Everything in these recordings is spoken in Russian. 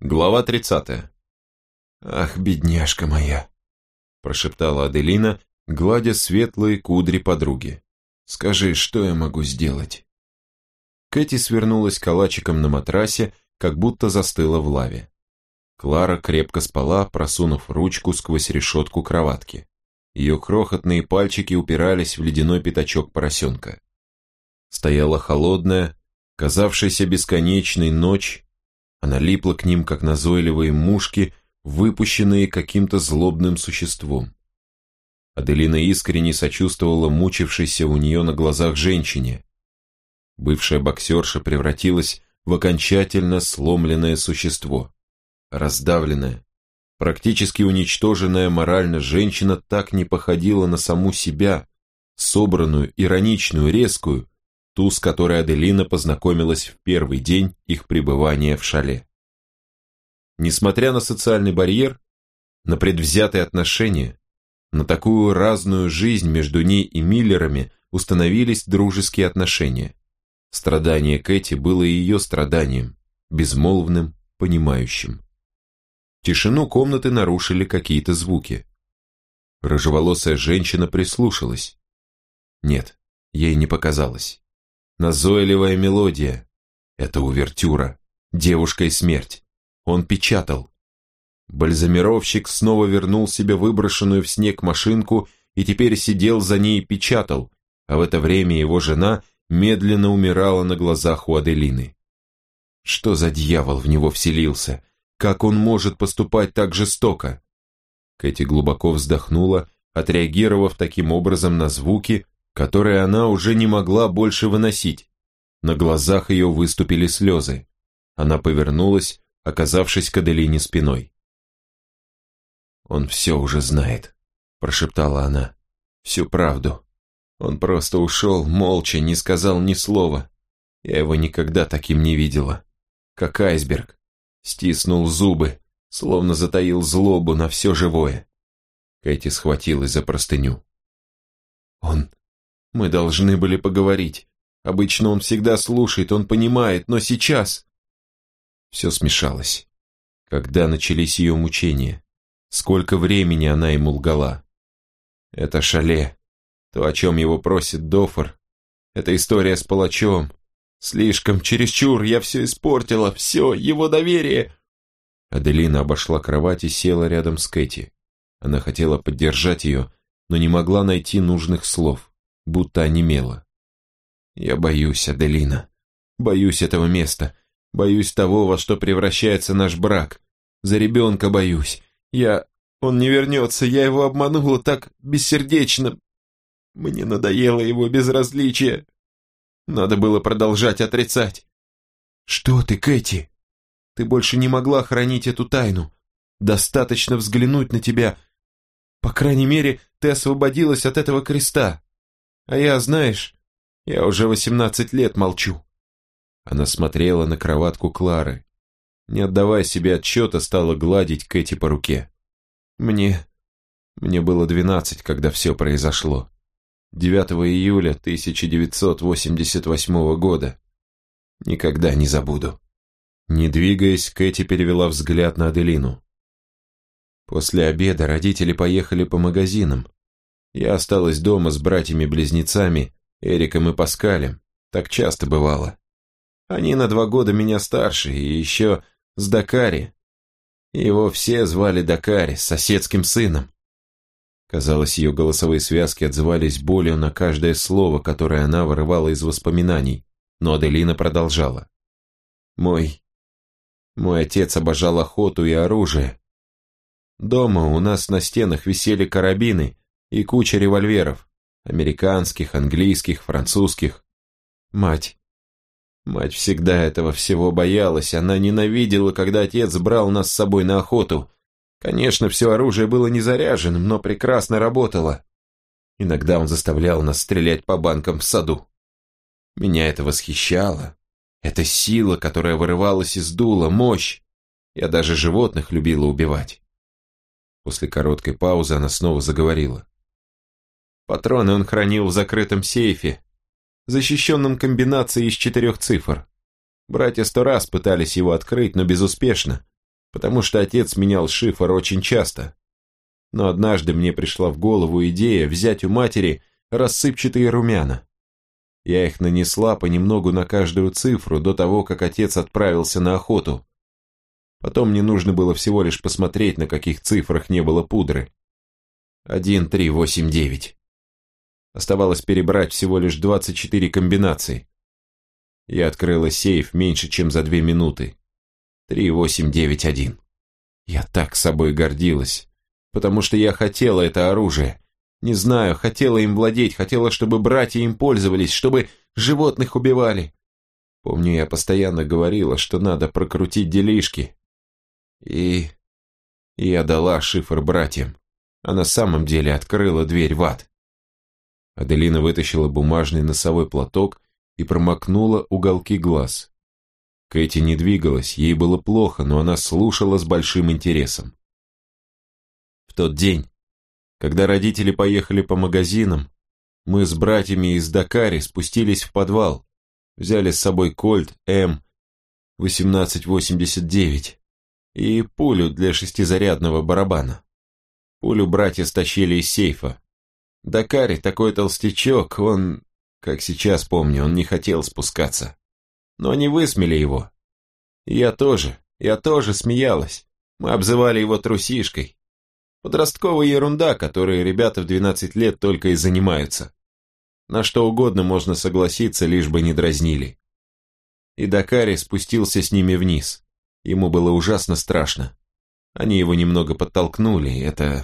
Глава 30. «Ах, бедняжка моя!» – прошептала Аделина, гладя светлые кудри подруги. «Скажи, что я могу сделать?» Кэти свернулась калачиком на матрасе, как будто застыла в лаве. Клара крепко спала, просунув ручку сквозь решетку кроватки. Ее крохотные пальчики упирались в ледяной пятачок поросенка. Стояла холодная, казавшаяся бесконечной ночь. Она липла к ним, как назойливые мушки, выпущенные каким-то злобным существом. Аделина искренне сочувствовала мучившейся у нее на глазах женщине. Бывшая боксерша превратилась в окончательно сломленное существо. Раздавленная, практически уничтоженная морально женщина так не походила на саму себя, собранную, ироничную, резкую, ту, с которой Аделина познакомилась в первый день их пребывания в шале. Несмотря на социальный барьер, на предвзятые отношения, на такую разную жизнь между ней и Миллерами установились дружеские отношения. Страдание Кэти было ее страданием, безмолвным, понимающим. Тишину комнаты нарушили какие-то звуки. Рыжеволосая женщина прислушалась. Нет, ей не показалось. Назойливая мелодия. Это увертюра. Девушка и смерть. Он печатал. Бальзамировщик снова вернул себе выброшенную в снег машинку и теперь сидел за ней и печатал, а в это время его жена медленно умирала на глазах у Аделины. Что за дьявол в него вселился? Как он может поступать так жестоко? Кэти глубоко вздохнула, отреагировав таким образом на звуки, которые она уже не могла больше выносить. На глазах ее выступили слезы. Она повернулась, оказавшись к Аделине спиной. «Он все уже знает», – прошептала она. «Всю правду. Он просто ушел, молча, не сказал ни слова. Я его никогда таким не видела. Как айсберг. Стиснул зубы, словно затаил злобу на все живое». Кэти схватилась за простыню. Мы должны были поговорить. Обычно он всегда слушает, он понимает, но сейчас...» Все смешалось. Когда начались ее мучения? Сколько времени она ему лгала? Это шале, то, о чем его просит Доффер. Это история с палачом. Слишком, чересчур, я все испортила, все, его доверие. Аделина обошла кровать и села рядом с Кэти. Она хотела поддержать ее, но не могла найти нужных слов, будто онемела. «Я боюсь, Аделина. Боюсь этого места. Боюсь того, во что превращается наш брак. За ребенка боюсь. Он не вернется, я его обманула так бессердечно. Мне надоело его безразличие. Надо было продолжать отрицать». «Что ты, Кэти? Ты больше не могла хранить эту тайну. Достаточно взглянуть на тебя. По крайней мере, ты освободилась от этого креста. А я, знаешь, я уже 18 лет молчу». Она смотрела на кроватку Клары. Не отдавая себе отчета, стала гладить Кэти по руке. Мне было 12, когда все произошло. 9 июля 1988 года. Никогда не забуду. Не двигаясь, Кэти перевела взгляд на Аделину. После обеда родители поехали по магазинам. Я осталась дома с братьями-близнецами, Эриком и Паскалем. Так часто бывало. Они на 2 года меня старше, и еще с Дакари. Его все звали Дакари, с соседским сыном. Казалось, ее голосовые связки отзывались болью на каждое слово, которое она вырывала из воспоминаний, но Аделина продолжала. Мой отец обожал охоту и оружие. Дома у нас на стенах висели карабины и куча револьверов, американских, английских, французских. Мать всегда этого всего боялась, она ненавидела, когда отец брал нас с собой на охоту. Конечно, все оружие было не заряженным, но прекрасно работало. Иногда он заставлял нас стрелять по банкам в саду. Меня это восхищало. Это сила, которая вырывалась из дула, мощь. Я даже животных любила убивать. После короткой паузы она снова заговорила. Патроны он хранил в закрытом сейфе, защищенном комбинацией из 4 цифр. Братья 100 раз пытались его открыть, но безуспешно. потому что отец менял шифр очень часто. Но однажды мне пришла в голову идея взять у матери рассыпчатые румяна. Я их нанесла понемногу на каждую цифру до того, как отец отправился на охоту. Потом мне нужно было всего лишь посмотреть, на каких цифрах не было пудры. 1, 3, 8, 9. Оставалось перебрать всего лишь 24 комбинации. Я открыла сейф меньше, чем за 2 минуты. 3, 8, 9, 1. Я так собой гордилась, потому что я хотела это оружие. Не знаю, хотела им владеть, хотела, чтобы братья им пользовались, чтобы животных убивали. Помню, я постоянно говорила, что надо прокрутить делишки. И я дала шифр братьям, а на самом деле открыла дверь в ад. Аделина вытащила бумажный носовой платок и промокнула уголки глаз. Кэти не двигалась, ей было плохо, но она слушала с большим интересом. В тот день, когда родители поехали по магазинам, мы с братьями из Дакари спустились в подвал, взяли с собой кольт М1889 и пулю для шестизарядного барабана. Пулю братья стащили из сейфа. Дакари такой толстячок, он, как сейчас помню, он не хотел спускаться. Но они высмеяли его. И я тоже смеялась. Мы обзывали его трусишкой. Подростковая ерунда, которой ребята в 12 лет только и занимаются. На что угодно можно согласиться, лишь бы не дразнили. И Дакари спустился с ними вниз. Ему было ужасно страшно. Они его немного подтолкнули, это...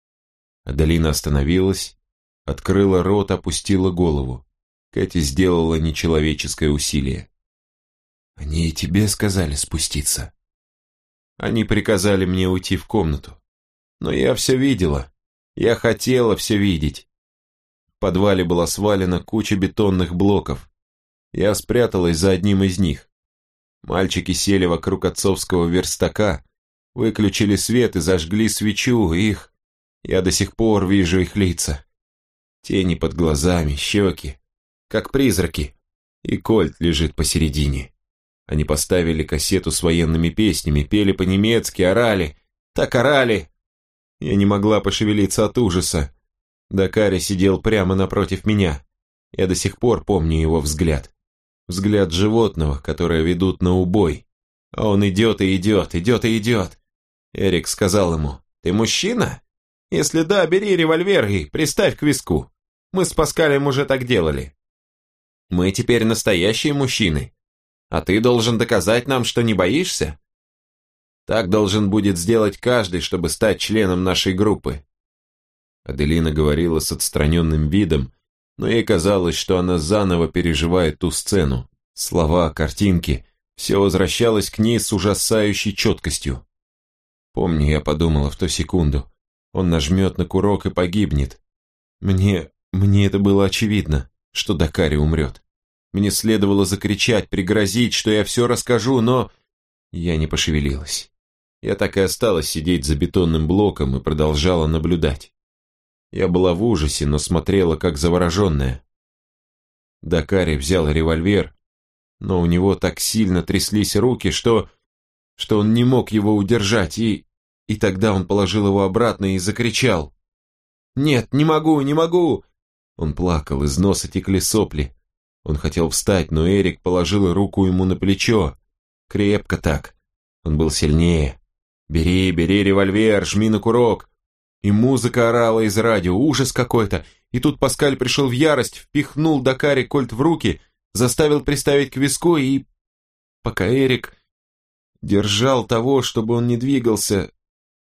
Аделина остановилась, открыла рот, опустила голову. Кэти сделала нечеловеческое усилие. «Они и тебе сказали спуститься?» «Они приказали мне уйти в комнату. Но я все видела. Я хотела все видеть. В подвале была свалена куча бетонных блоков. Я спряталась за одним из них. Мальчики сели вокруг отцовского верстака, выключили свет и зажгли свечу, их... Я до сих пор вижу их лица. Тени под глазами, щеки, как призраки. И кольт лежит посередине. Они поставили кассету с военными песнями, пели по-немецки, орали. Так орали! Я не могла пошевелиться от ужаса. Дакари сидел прямо напротив меня. Я до сих пор помню его взгляд. Взгляд животного, которое ведут на убой. А он идет и идет, идет и идет. Эрик сказал ему: «Ты мужчина? Если да, бери револьвер и приставь к виску. Мы с Паскалем уже так делали. Мы теперь настоящие мужчины. А ты должен доказать нам, что не боишься. Так должен будет сделать каждый, чтобы стать членом нашей группы». Аделина говорила с отстраненным видом, но ей казалось, что она заново переживает ту сцену. Слова, картинки, все возвращалось к ней с ужасающей четкостью. Помню, я подумала в ту секунду, он нажмет на курок и погибнет. Мне это было очевидно, что Дакари умрет. Мне следовало закричать, пригрозить, что я все расскажу, но я не пошевелилась. Я так и осталась сидеть за бетонным блоком и продолжала наблюдать. Я была в ужасе, но смотрела как завороженная. Дакари взял револьвер, но у него так сильно тряслись руки, что он не мог его удержать, и тогда он положил его обратно и закричал: «Нет, не могу, не могу!» Он плакал, из носа текли сопли. Он хотел встать, но Эрик положил руку ему на плечо. Крепко так. Он был сильнее. «Бери, бери револьвер, жми на курок!» И музыка орала из радио, ужас какой-то. И тут Паскаль пришел в ярость, впихнул Дакари кольт в руки, заставил приставить к виску, и... Пока Эрик держал того, чтобы он не двигался,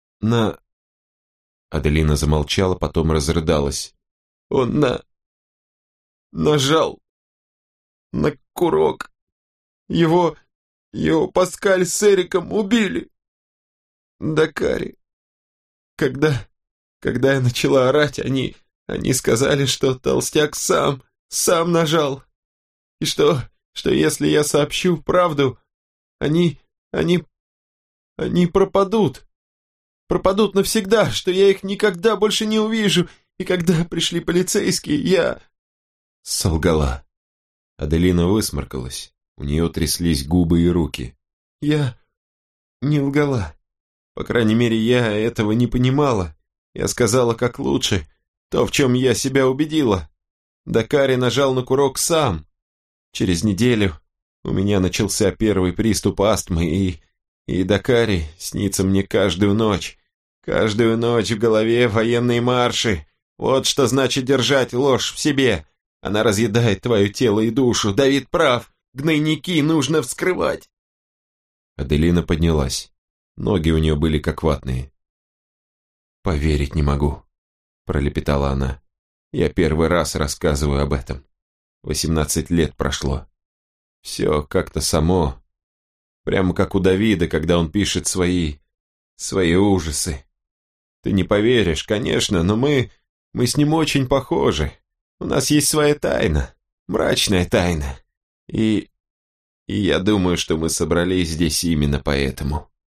Аделина замолчала, потом разрыдалась. Он нажал на курок. Его Паскаль с Эриком убили. Дакари. Когда я начала орать, они сказали, что толстяк сам нажал. И что если я сообщу правду, они пропадут. Пропадут навсегда, что я их никогда больше не увижу. И когда пришли полицейские, я... Солгала. Аделина высморкалась. У нее тряслись губы и руки. Я не лгала. По крайней мере, я этого не понимала. Я сказала, как лучше, то, в чем я себя убедила. Дакари нажал на курок сам. Через неделю у меня начался первый приступ астмы, и Дакари снится мне каждую ночь. Каждую ночь в голове военные марши. Вот что значит держать ложь в себе. Она разъедает твое тело и душу. Давид прав, гнойники нужно вскрывать. Аделина поднялась. Ноги у нее были как ватные. «Поверить не могу», — пролепетала она. «Я первый раз рассказываю об этом. 18 лет прошло. Все как-то само. Прямо как у Давида, когда он пишет свои ужасы. Ты не поверишь, конечно, но мы с ним очень похожи. У нас есть своя тайна, мрачная тайна. И я думаю, что мы собрались здесь именно поэтому».